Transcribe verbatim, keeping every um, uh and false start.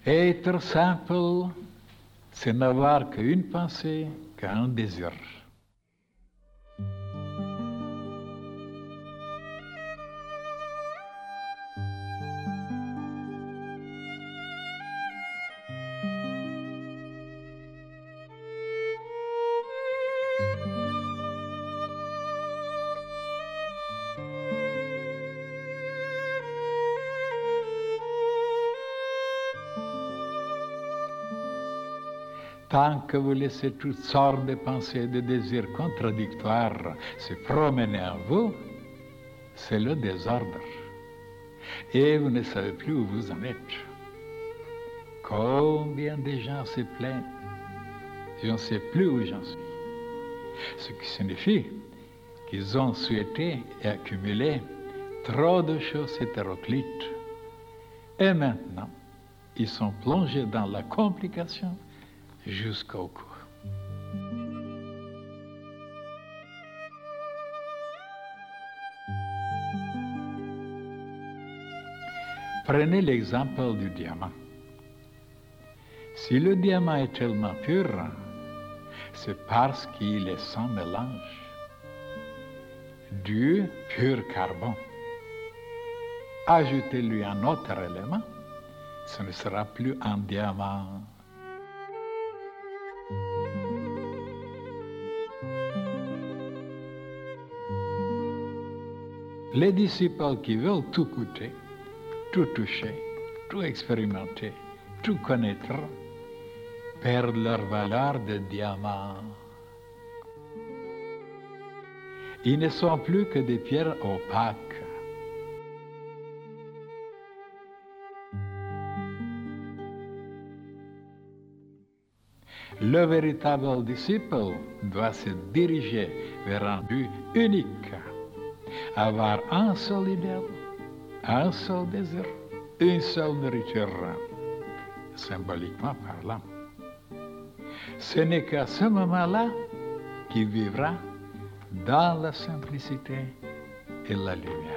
Être simple, c'est n'avoir qu'une pensée, qu'un désir. Tant que vous laissez toutes sortes de pensées et de désirs contradictoires se promener en vous, c'est le désordre. Et vous ne savez plus où vous en êtes. Combien de gens se plaignent? Je ne sais plus où j'en suis. Ce qui signifie qu'ils ont souhaité et accumulé trop de choses hétéroclites. Et maintenant, ils sont plongés dans la complication jusqu'au cou. Prenez l'exemple du diamant. Si le diamant est tellement pur, c'est parce qu'il est sans mélange. Du pur carbone. Ajoutez-lui un autre élément, ce ne sera plus un diamant. Les disciples qui veulent tout goûter, tout toucher, tout expérimenter, tout connaître, perdent leur valeur de diamant. Ils ne sont plus que des pierres opaques. Le véritable disciple doit se diriger vers un but unique. Avoir un seul idéal, un seul désir, une seule nourriture, symboliquement parlant. Ce n'est qu'à ce moment-là qu'il vivra dans la simplicité et la lumière.